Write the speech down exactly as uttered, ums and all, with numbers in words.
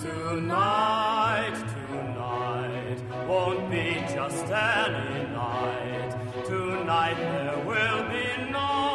Tonight, tonight won't be just any night. Tonight there will be no